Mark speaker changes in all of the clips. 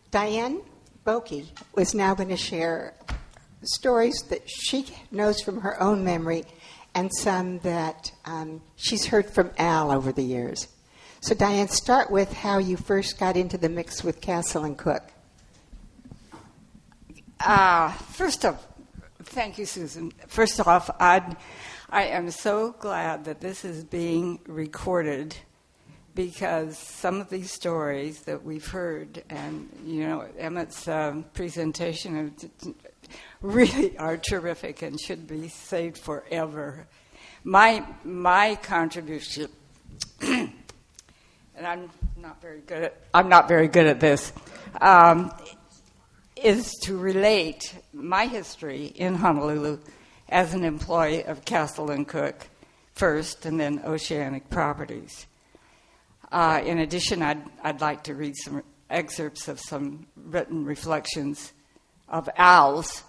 Speaker 1: Diane Boki was now going to share stories that she knows from her own memory and some that she's heard from Al over the years. So Diane, start with how you first got into the mix with Castle and Cooke.
Speaker 2: First off, thank you, Susan. First off, I am so glad that this is being recorded, because some of these stories that we've heard, and Emmett's presentation, really are terrific and should be saved forever. My contribution, and I'm not very good at this, is to relate my history in Honolulu as an employee of Castle and Cooke first, and then Oceanic Properties. In addition, I'd like to read some excerpts of some written reflections of Al's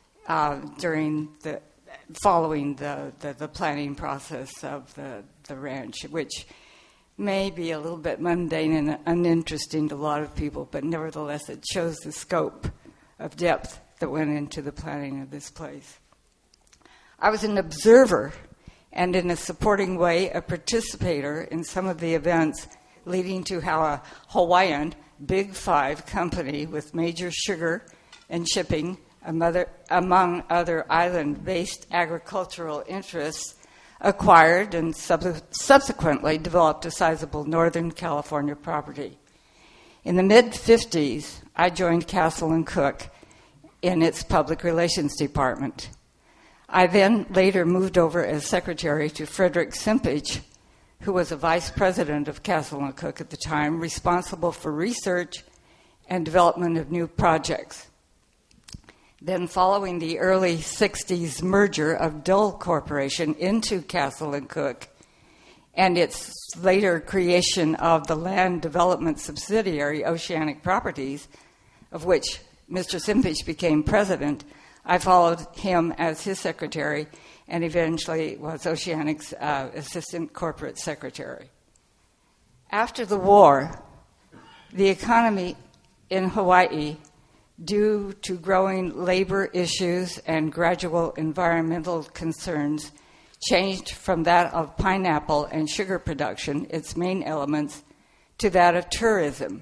Speaker 2: following the planning process of the ranch, which may be a little bit mundane and uninteresting to a lot of people, but nevertheless it shows the scope of depth that went into the planning of this place. I was an observer and, in a supporting way, a participator in some of the events leading to how a Hawaiian Big Five company with major sugar and shipping, among other island-based agricultural interests, acquired and subsequently developed a sizable Northern California property. In the mid-'50s, I joined Castle and Cooke in its public relations department. I then later moved over as secretary to Frederick Simpich, who was a vice president of Castle and Cooke at the time, responsible for research and development of new projects. Then, following the early 60s merger of Dole Corporation into Castle and Cooke and its later creation of the land development subsidiary, Oceanic Properties, of which Mr. Simpich became president, I followed him as his secretary and eventually was Oceanic's assistant corporate secretary. After the war, the economy in Hawaii, due to growing labor issues and gradual environmental concerns, changed from that of pineapple and sugar production, its main elements, to that of tourism.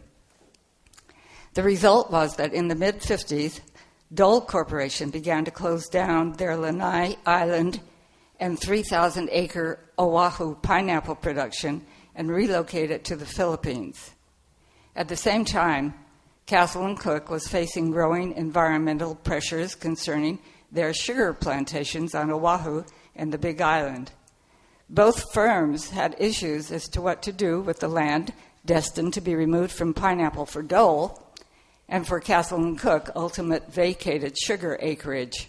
Speaker 2: The result was that in the mid-'50s, Dole Corporation began to close down their Lanai Island and 3,000-acre Oahu pineapple production and relocate it to the Philippines. At the same time, Castle and Cooke was facing growing environmental pressures concerning their sugar plantations on Oahu and the Big Island. Both firms had issues as to what to do with the land destined to be removed from pineapple for Dole, and for Castle and Cooke, ultimate vacated sugar acreage.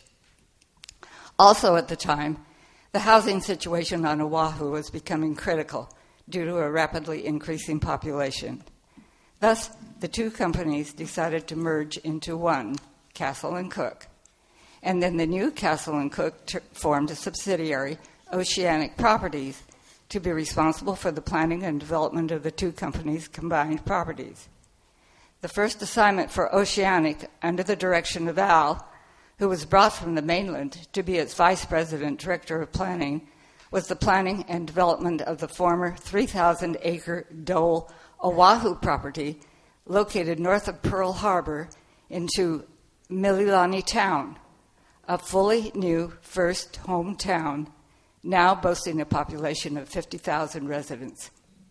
Speaker 2: Also at the time, the housing situation on Oahu was becoming critical due to a rapidly increasing population. Thus, the two companies decided to merge into one, Castle and Cooke. And then the new Castle and Cooke formed a subsidiary, Oceanic Properties, to be responsible for the planning and development of the two companies' combined properties. The first assignment for Oceanic, under the direction of Al, who was brought from the mainland to be its vice president, director of planning, was the planning and development of the former 3,000-acre Dole Oahu property located north of Pearl Harbor into Mililani Town, a fully new first hometown, now boasting a population of 50,000 residents.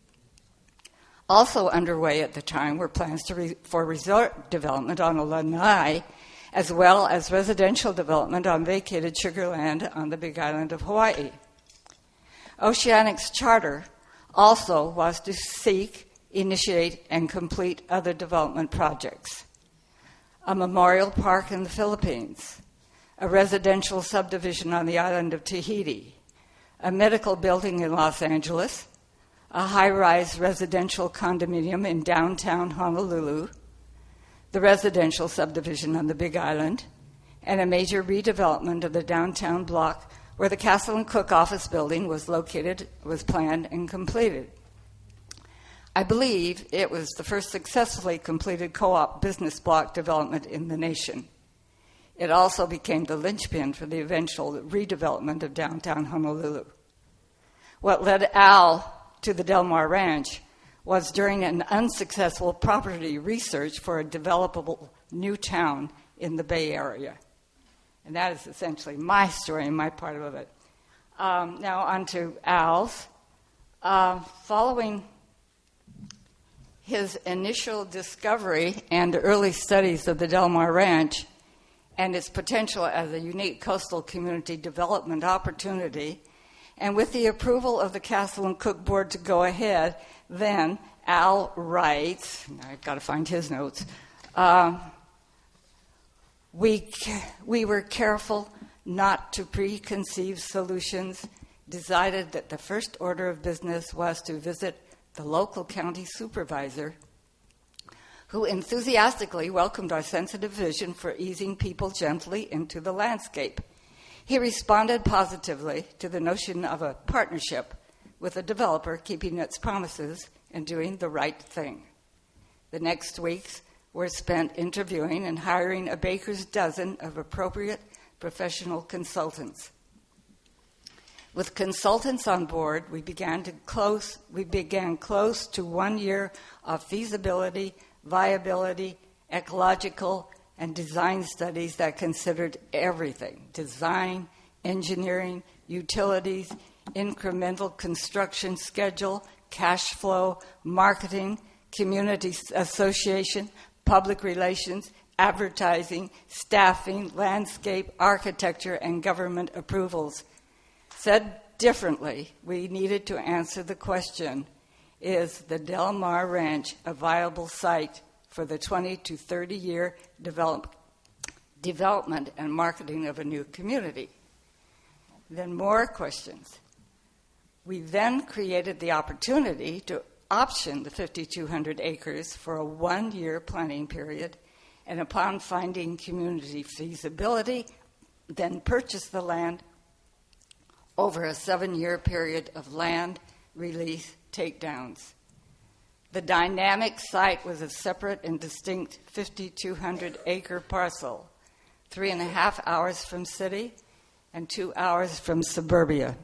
Speaker 2: Also underway at the time were plans for resort development on Lanai, as well as residential development on vacated sugar land on the Big Island of Hawaii. Oceanic's charter also was to seek, initiate, and complete other development projects. A memorial park in the Philippines, a residential subdivision on the island of Tahiti, a medical building in Los Angeles, a high-rise residential condominium in downtown Honolulu, the residential subdivision on the Big Island, and a major redevelopment of the downtown block where the Castle and Cooke office building was located, was planned and completed. I believe it was the first successfully completed co-op business block development in the nation. It also became the linchpin for the eventual redevelopment of downtown Honolulu. What led Al to the Del Mar Ranch was during an unsuccessful property research for a developable new town in the Bay Area. And that is essentially my story and my part of it. Now on to Al's. Following his initial discovery and early studies of the Del Mar Ranch and its potential as a unique coastal community development opportunity, and with the approval of the Castle and Cooke Board to go ahead, then Al writes, now I've got to find his notes, we were careful not to preconceive solutions, decided that the first order of business was to visit the local county supervisor, who enthusiastically welcomed our sensitive vision for easing people gently into the landscape. He responded positively to the notion of a partnership with a developer keeping its promises and doing the right thing. The next weeks were spent interviewing and hiring a baker's dozen of appropriate professional consultants. With consultants on board, we began close to 1 year of feasibility, viability, ecological, and design studies that considered everything: design, engineering, utilities, incremental construction schedule, cash flow, marketing, community association, public relations, advertising, staffing, landscape, architecture, and government approvals. Said differently, we needed to answer the question, is the Del Mar Ranch a viable site for the 20 to 30 year development and marketing of a new community? Then more questions. We then created the opportunity to option the 5,200 acres for a 1 year planning period, and upon finding community feasibility, then purchase the land over a 7 year period of land release takedowns. The dynamic site was a separate and distinct 5,200 acre parcel, 3.5 hours from city and 2 hours from suburbia.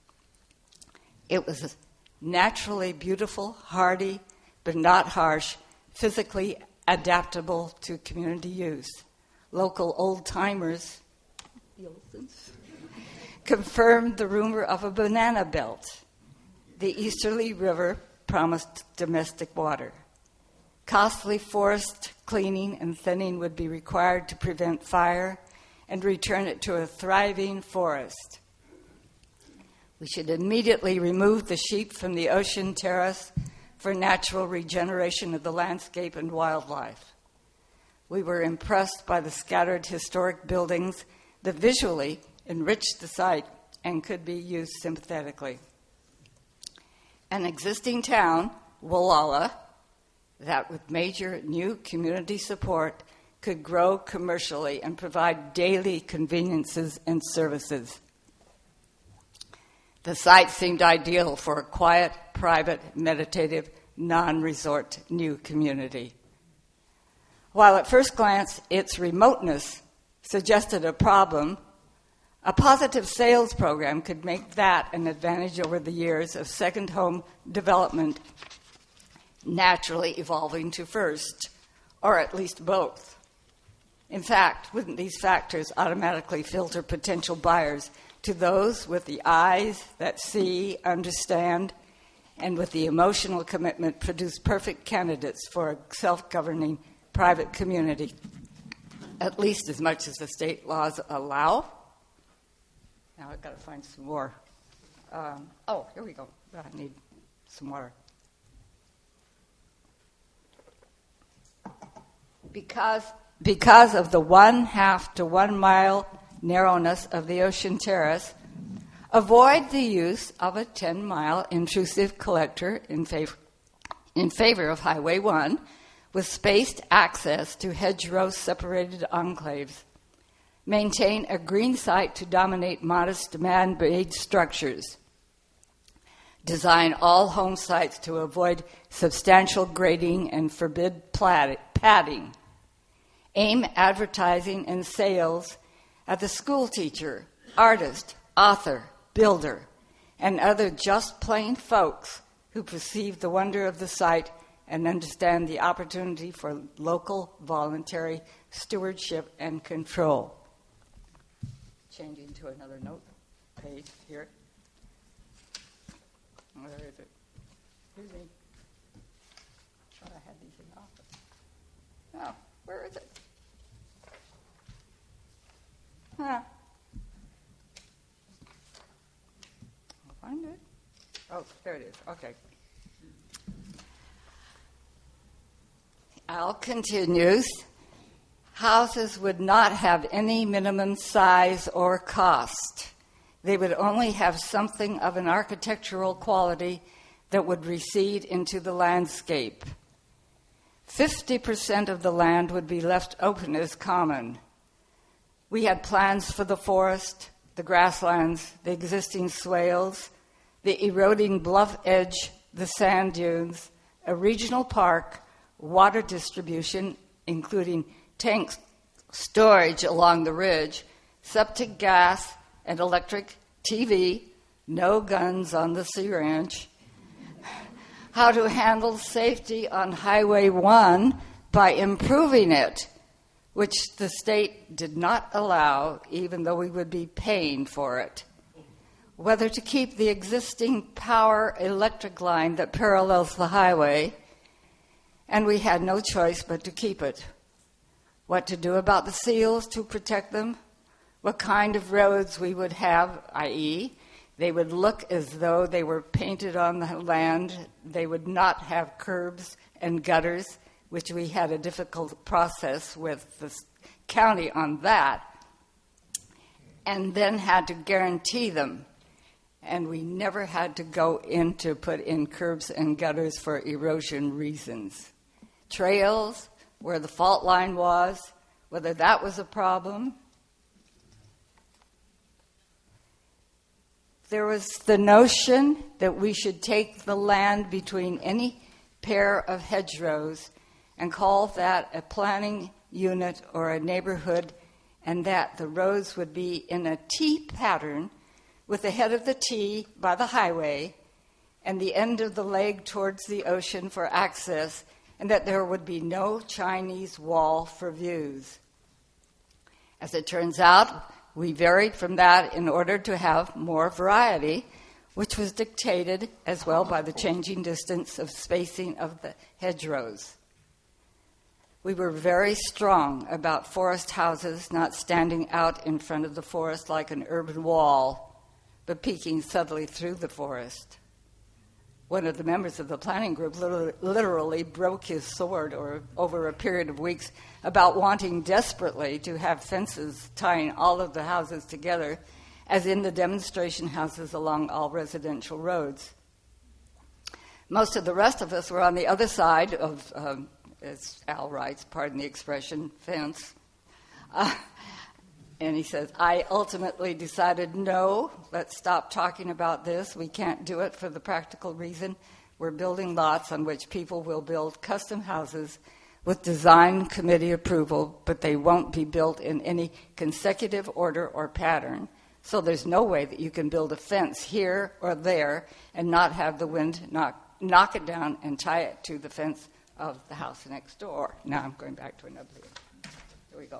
Speaker 2: It was naturally beautiful, hardy, but not harsh, physically adaptable to community use. Local old-timers confirmed the rumor of a banana belt. The easterly river promised domestic water. Costly forest cleaning and thinning would be required to prevent fire and return it to a thriving forest. We should immediately remove the sheep from the ocean terrace for natural regeneration of the landscape and wildlife. We were impressed by the scattered historic buildings that visually enriched the site and could be used sympathetically. An existing town, Wallala, that with major new community support could grow commercially and provide daily conveniences and services. The site seemed ideal for a quiet, private, meditative, non-resort new community. While at first glance its remoteness suggested a problem, a positive sales program could make that an advantage over the years of second home development naturally evolving to first, or at least both. In fact, wouldn't these factors automatically filter potential buyers to those with the eyes that see, understand, and with the emotional commitment produce perfect candidates for a self-governing private community, at least as much as the state laws allow? Now I've got to find some more. Here we go. I need some water. Because of the 1/2 to 1 mile narrowness of the ocean terrace, avoid the use of a 10-mile intrusive collector in favor of Highway 1 with spaced access to hedgerow-separated enclaves. Maintain a green site to dominate modest man-made structures. design all home sites to avoid substantial grading and forbid padding, aim advertising and sales at the school teacher, artist, author, builder, and other just plain folks who perceive the wonder of the site and understand the opportunity for local voluntary stewardship and control. Changing to another note page here. Where is it? Excuse me. I thought I had these in the office. Oh, where is it? Huh. I'll find it. Oh, there it is. Okay. Al continues. Houses would not have any minimum size or cost. They would only have something of an architectural quality that would recede into the landscape. 50% of the land would be left open as common. We had plans for the forest, the grasslands, the existing swales, the eroding bluff edge, the sand dunes, a regional park, water distribution, including tank storage along the ridge, septic gas and electric, TV, no guns on the Sea Ranch, how to handle safety on Highway 1 by improving it, which the state did not allow, even though we would be paying for it, whether to keep the existing power electric line that parallels the highway, and we had no choice but to keep it. What to do about the seals to protect them, what kind of roads we would have, i.e., they would look as though they were painted on the land. They would not have curbs and gutters, which we had a difficult process with the county on that, and then had to guarantee them. And we never had to go in to put in curbs and gutters for erosion reasons. Trails, where the fault line was, whether that was a problem. There was the notion that we should take the land between any pair of hedgerows and call that a planning unit or a neighborhood, and that the roads would be in a T pattern with the head of the T by the highway and the end of the leg towards the ocean for access, and that there would be no Chinese wall for views. As it turns out, we varied from that in order to have more variety, which was dictated as well by the changing distance of spacing of the hedgerows. We were very strong about forest houses not standing out in front of the forest like an urban wall, but peeking subtly through the forest. One of the members of the planning group literally broke his sword over a period of weeks about wanting desperately to have fences tying all of the houses together, as in the demonstration houses along all residential roads. Most of the rest of us were on the other side of, as Al writes, pardon the expression, fence. And he says, I ultimately decided, no, let's stop talking about this. We can't do it for the practical reason we're building lots on which people will build custom houses with design committee approval, but they won't be built in any consecutive order or pattern. So there's no way that you can build a fence here or there and not have the wind knock it down and tie it to the fence of the house next door. Now I'm going back to another view. Here we go.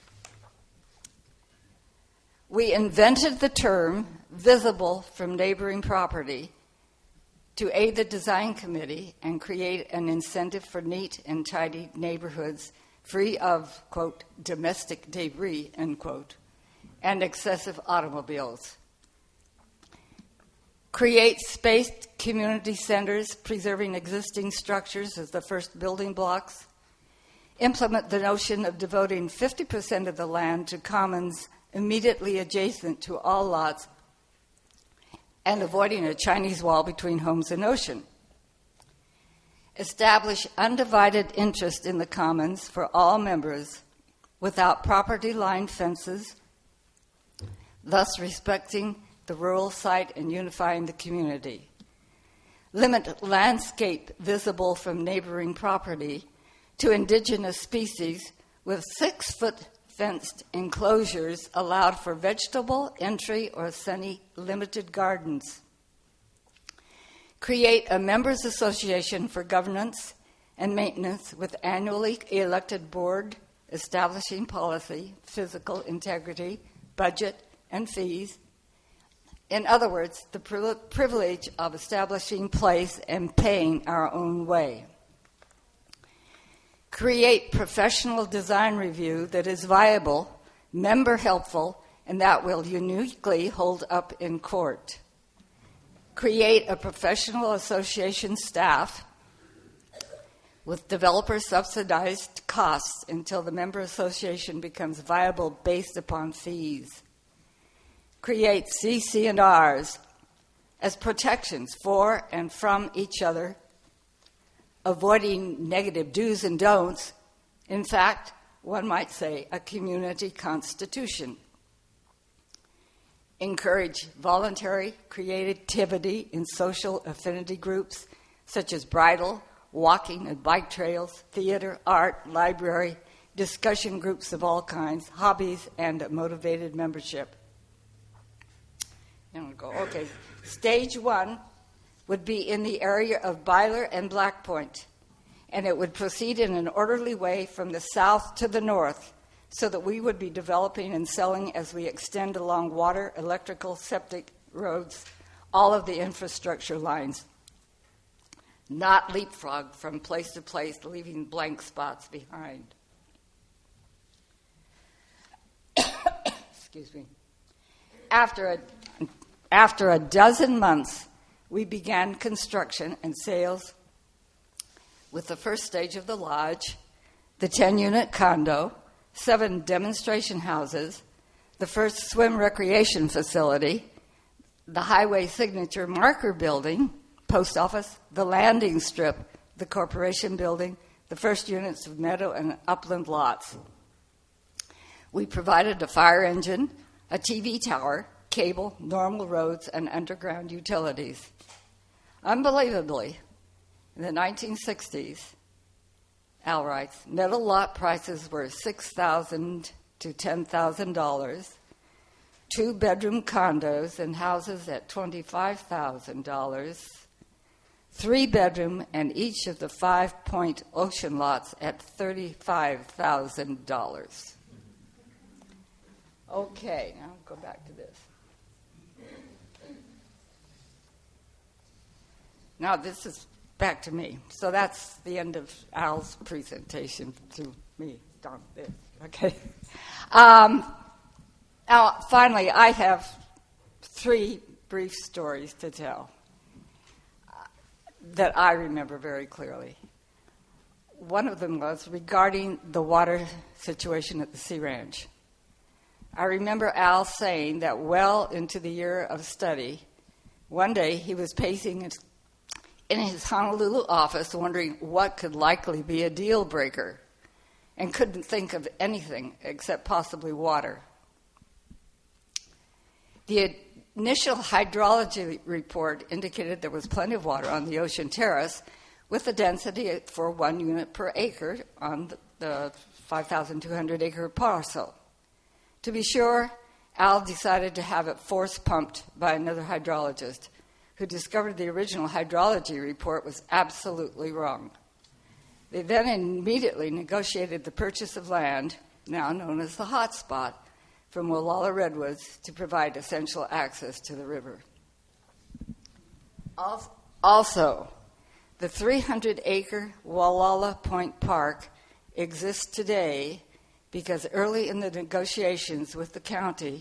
Speaker 2: We invented the term visible from neighboring property to aid the design committee and create an incentive for neat and tidy neighborhoods free of, quote, domestic debris, end quote, and excessive automobiles. Create spaced community centers, preserving existing structures as the first building blocks. Implement the notion of devoting 50% of the land to commons immediately adjacent to all lots and avoiding a Chinese wall between homes and ocean. Establish undivided interest in the commons for all members without property line fences, thus respecting the rural site and unifying the community. limit landscape visible from neighboring property to indigenous species with 6-foot fenced enclosures allowed for vegetable entry or semi-limited gardens. Create a members' association for governance and maintenance with annually elected board establishing policy, physical integrity, budget, and fees. In other words, the privilege of establishing place and paying our own way. Create professional design review that is viable, member helpful, and that will uniquely hold up in court. Create a professional association staff with developer subsidized costs until the member association becomes viable based upon fees. Create CC&Rs as protections for and from each other, avoiding negative do's and don'ts. In fact, one might say a community constitution. Encourage voluntary creativity in social affinity groups such as bridal, walking and bike trails, theater, art, library, discussion groups of all kinds, hobbies, and motivated membership. Okay, stage 1 would be in the area of Byler and Black Point, and it would proceed in an orderly way from the south to the north so that we would be developing and selling as we extend along water, electrical, septic roads, all of the infrastructure lines, not leapfrog from place to place, leaving blank spots behind. Excuse me. After a dozen months, we began construction and sales with the first stage of the lodge, the 10-unit condo, 7 demonstration houses, the first swim recreation facility, the highway signature marker building, post office, the landing strip, the corporation building, the first units of meadow and upland lots. We provided a fire engine, a TV tower, cable, normal roads, and underground utilities. Unbelievably, in the 1960s, Al writes, metal lot prices were $6,000 to $10,000, 2-bedroom condos and houses at $25,000, 3-bedroom and each of the 5-point ocean lots at $35,000. Okay, now I'll go back to this. Now this is back to me. So that's the end of Al's presentation to me. Darn this. Okay. Now, finally, I have 3 brief stories to tell that I remember very clearly. One of them was regarding the water situation at the Sea Ranch. I remember Al saying that well into the year of study, one day he was pacing in his Honolulu office wondering what could likely be a deal breaker and couldn't think of anything except possibly water. The initial hydrology report indicated there was plenty of water on the ocean terrace with a density for 1 unit per acre on the 5,200 acre parcel. To be sure, Al decided to have it force pumped by another hydrologist who discovered the original hydrology report was absolutely wrong. They then immediately negotiated the purchase of land, now known as the hotspot, from Wallala Redwoods to provide essential access to the river. Also, the 300-acre Wallala Point Park exists today because early in the negotiations with the county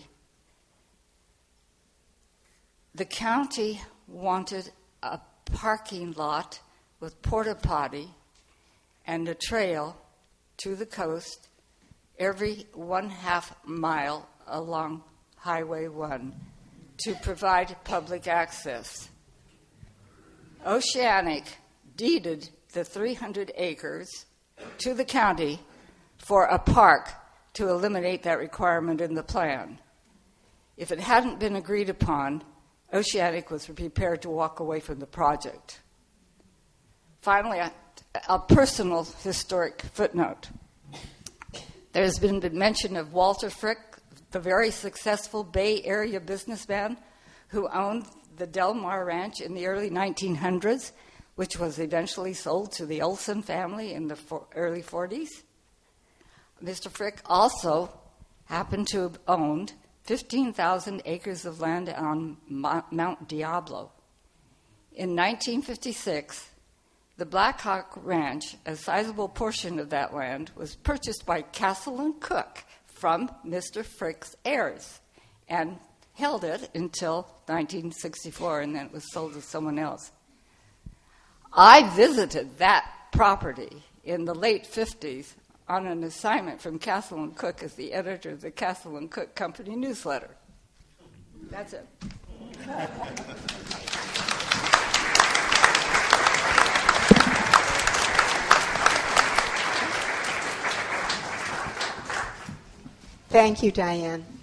Speaker 2: wanted a parking lot with porta potty and a trail to the coast every 1/2 mile along Highway 1 to provide public access. Oceanic deeded the 300 acres to the county for a park to eliminate that requirement in the plan. If it hadn't been agreed upon, Oceanic was prepared to walk away from the project. Finally, a personal historic footnote. There's been the mention of Walter Frick, the very successful Bay Area businessman who owned the Del Mar Ranch in the early 1900s, which was eventually sold to the Olson family in the early 40s. Mr. Frick also happened to have owned 15,000 acres of land on Mount Diablo. In 1956, the Black Hawk Ranch, a sizable portion of that land, was purchased by Castle and Cook from Mr. Frick's heirs and held it until 1964, and then it was sold to someone else. I visited that property in the late 50s on an assignment from Castle and Cook as the editor of the Castle and Cook Company newsletter. That's it.
Speaker 1: Thank you, Diane.